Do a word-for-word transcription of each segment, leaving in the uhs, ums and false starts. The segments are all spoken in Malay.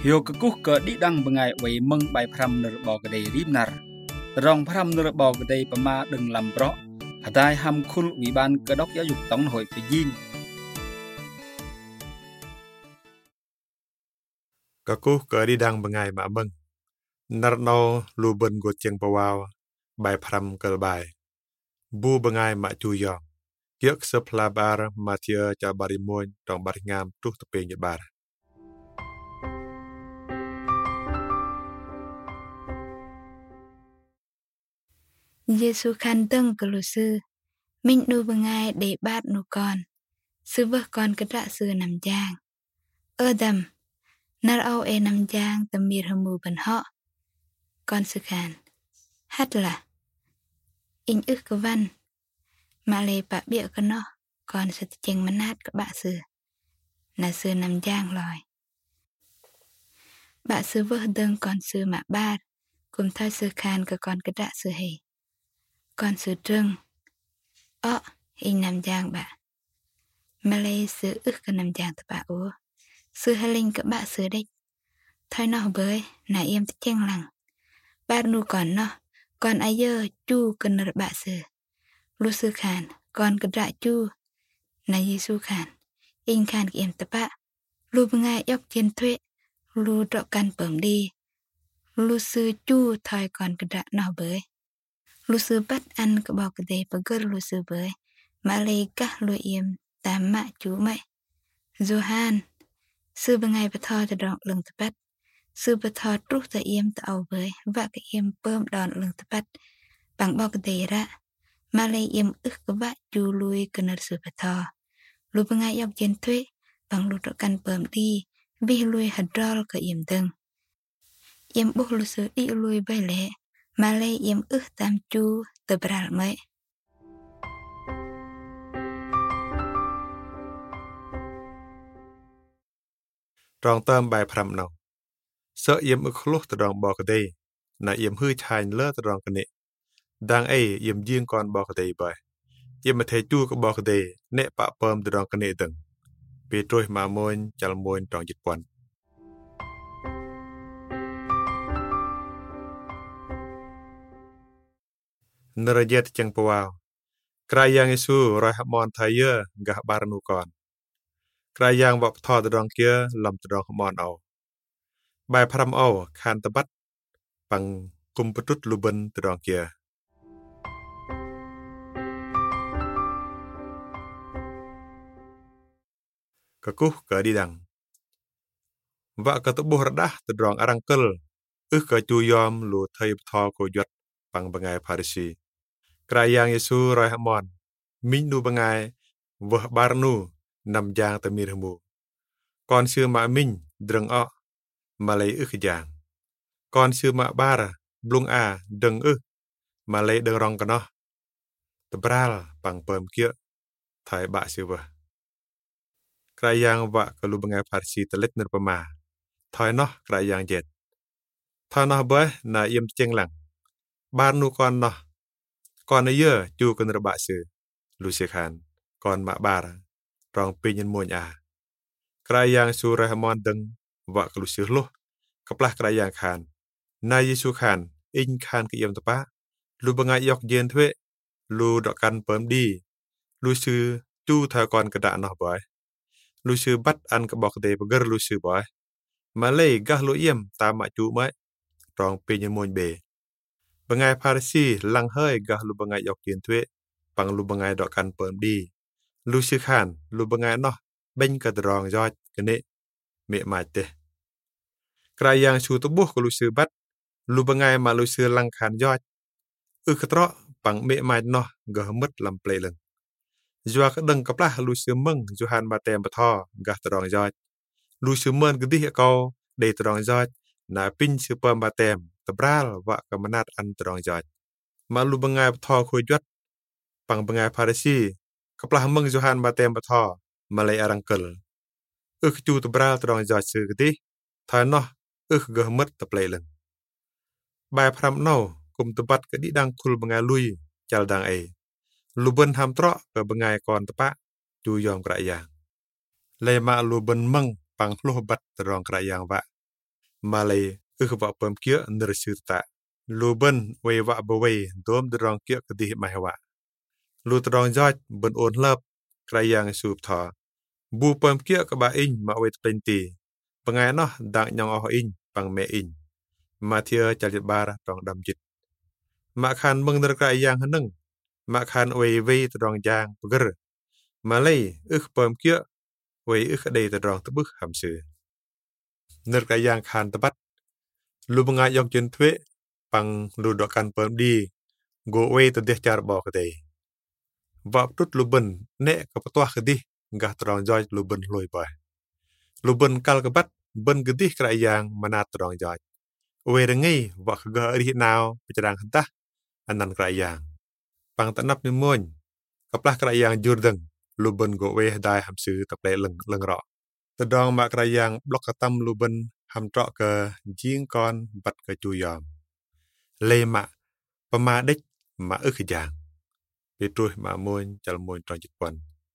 Yo kekuh ke di dang bengai wei meng bai pram ner bo gede rimnar. Rong pram ner bo gede pema deng lam pro. Hadai ham khul wi ban ke dok ya yuk tong hoi pe yin. Kekuh ke di dang bengai ma meng. Ner no lu ben go cheng pawao bai pram kel bai. Bu bengai ma chu yong. Kiek sepla bar matia cha bari moin tong bari ngam tuh tepe nyet bar. Giêsu khăn tâng cơ lù sư, mình nu bưng ai để bát nu con, sư vơ con kết rạ sư nằm giang. Ơ đầm, nar au e nằm giang tầm mìr hầm mù bần họ. Con sư khăn, hát là, in ức cơ văn, mà lê bạ bịa cơ nó, con sư chênh mắn hát cơ bạ sư, là sư nằm giang lòi. Bạ sư vơ đâng con sư mạ bát, cùng thay sư khăn cơ con kết rạ sư hề. Con sư trưng. Ơ, hình nằm giang bà. Mà lê sư ức cơ nằm giang tập bà ố. Sư hà linh cơ bà sư đích. Thôi nó bới, nà im tích chênh lăng. Bà nụ còn nó, còn ai dơ chú cơ nợ bà sư. Lô sư khàn, còn cơ rạ chú. Nà Giêsu khàn, in khàn kì im tập bà. Lô bưng ai ốc trên thuế. Lô trọ căn bẩm đi. Lô sư chú thôi còn cơ rạ nó bới. Lô sư bắt ăn cơ bò cơ đề bà gơ lô sư bới. Mà lê các lô im tám mạ chú mậy. Johan, sư bà ngay bà thò ta đòn lưng ta bắt. Sư bà thò trúc ta im ta ầu bới. Và cái im bơm đòn lưng ta bắt. Bằng bò cơ đề ra. Mà lê im ức cơ bạ chú lùi cơ nợ sư bà thò. Lô bà ngay dọc trên thuế. Bằng lô trọ căn bơm đi. Vì lùi hạt rôl cơ im tưng. Im bốc lô sư đi lùi bày lệ. Mà lê im ức tam chú tờ bral mấy. Rong tâm bai pram no. Sợ yếm ức lúc tờ rong bò cơ đề. Nà yếm hư chanh lơ tờ rong cơ nệ. Đang ấy yếm riêng con bò cơ đề bởi. Yếm mà thầy chú cơ bò cơ đề. Nệ bạ bơm tờ rong cơ nệ tầng. Vì trôi mà môn chal môn trong dịch quan. Nara jet cheng pawao. Krayang Yesu roi hamon thaya gah barnu kon. Krayang wap tho tadong kia lam tadong hamon au. Bai pram au khan tabat pang kumpetut luben tadong kia. Kekuh ke di dang. Wa ka tubuh redah tadong arangkel. Ức ka chu yom lu thay tho ko yot pang bangai Pharisi. Krayang Yesu roi hamon. Minh nu bangai vah barnu nam giang tamir hamu. Con sư mạ minh drâng ọ mà lấy ức giang. Con sư mạ bara blung a drâng ức mà lấy drâng rong cả nó. Tabral bằng bơm kia thay bạ sư vah. Krayang vạ ka lu bangai Pharisi talit nir pama. Thay nó krayang jet. Thay nó bơi na yếm chênh lăng. Barnu con nó. Con ấy dơ chú con nir bạ sư. Lu sư khăn, con mạ bara, rong pinyin môn à. Krayang su rahamon dâng, vợ ka lu sư lúc, kaplah krayang khăn. Na Giêsu khăn, in khăn ki yam tapa, lu bangai yok jen thuế, lu đọ căn bơm đi, lu sư chú thờ con ka đạ nó bói. Lu sư bắt ăn ka bọc đề bà gơ lu sư bói. Mà lê gah lu yam ta mạ chú mấy, rong pinyin môn bề. Bangai Pharisi lăng hơi gah lu bangai yok jen thuế. Pang lu bangai đọ căn bơm đi. Lu sư khăn, lu bangai nó, bênh cả drong giọt, cái nệ, mẹ mạch tê. Krayang su tu buh của lu sư bắt, lu bangai mà lu sư lăng khăn giọt. Ư khát rõ, pang mẹ mạch nó, gỡ mất làm play lưng. Dua cái đừng cặp lá lu sư mừng, Johan bà tem bà thò, gah drong giọt. Lu sư mơn cái đi câu, đầy drong giọt, nà pin sư bơm bà tem, tabral vạ cả manat ăn drong giọt. Mà lu bangai bà thò khôi giọt. Pang bangai Pharisi, kaplah meng Johan batem batho, malay arangkel. Ức chu tabral tadong giọt sư gati, thay nó, ức gah mất tập lệ lần. Bài pram nâu, kum tabat ka di dang kul bangai lui, chal dang ay. Luben ham trọ ka bangai kon tapa, chu yom krayang. Lay ma luben meng pang luh bat tadong krayang va. มาเลยอึกว่าเปิมเกียนรสือตะลูบันเววะบเวดวมดรองเกียกดิมาหวะลูตรองยอดบนโอนเลิบกระยังสูบทอบูเปิมเกียกบะอิงมาเวตเป็นตีปังไงเนาะดังยังเอาอิงปังเมอิงมาเทียจัลิบาร์ตรองดำจิตมาคันมึงนรกระยังหนึ่งมาคันเวเวตรองยางปกรมาเลยอึกเปิมเกียเวอึกเดยตรองตะบึกหำสือนรกระยังคันตะบัดลูบงายองจนทเวปังลูดอกันเปิมดีโกเวตเดจารบอกเดวับตุดลูบันเนะกับตัวคดีกะตรองจอยลูบันลอยไปลูบันกัลกบัดบันกดีกระยังมานาตรองจอยเวรงไงวักกะรีนาวไปจรังหันตะอันนั้นกระยังปังตะนับนิมนกับละกระยังจูดังลูบันโกเวได้หำซื้อตะเปลลังลังรอตะดองมากระยังบล็อกกะตัมลูบันหำเจาะกะยิงก่อนบัดกะจูยอมเลมะประมาเด็กมาอึกอย่างไปตรวจมามวยจัลมวยตอนจิตวัน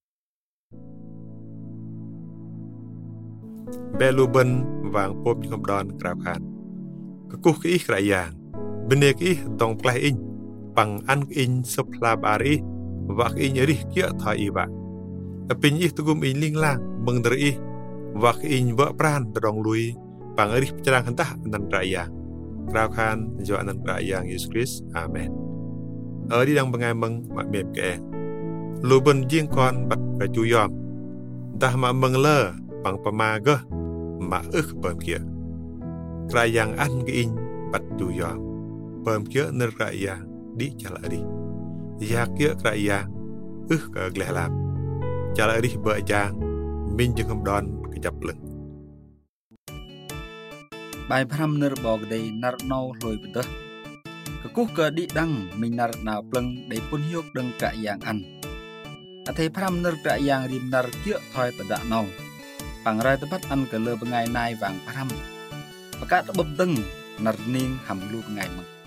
เบลูบันวางปบยมดอนกราบขานกะกุกอีกระอย่างเบเนกอีดองไกลอินปังอันอินสพลาบารีวักอินยริเกียทออีบะอปินอีตุกุมอินลิงล่างมึงดรีวักอินวะปรานตรองลุยปังอริจรังหันตะนันระอย่างกราบขานจวนันระอย่างเยซูคริสต์อาเมนเออที่ดังบังไงมึงมาเมียบแกลูบันยิงก่อนบัดกระจูยอมดามามึงเลอปังประมาก็มาอึกเปิมเกียกระยังอันกินบัดจูยอมเปิมเกียนกระยังดิจลาดีอยากเกียกระยังอึกกะแกลลาบจลาดีเบยจางมินจึงคำดอนกระจับลึงใบพรำนรบอกได้นรนาวลอยไปเด้อกะกุกะดิดังมินารนาปลังได้ปุนยกดังกะyang anอเทพรำนรกะyangริมนรเกียถอยตะดะนาวปังไรตะพัดอันกะเลบงายนายวางพรำปะกะตะบบดึงนรนิงหำลูกงายมึง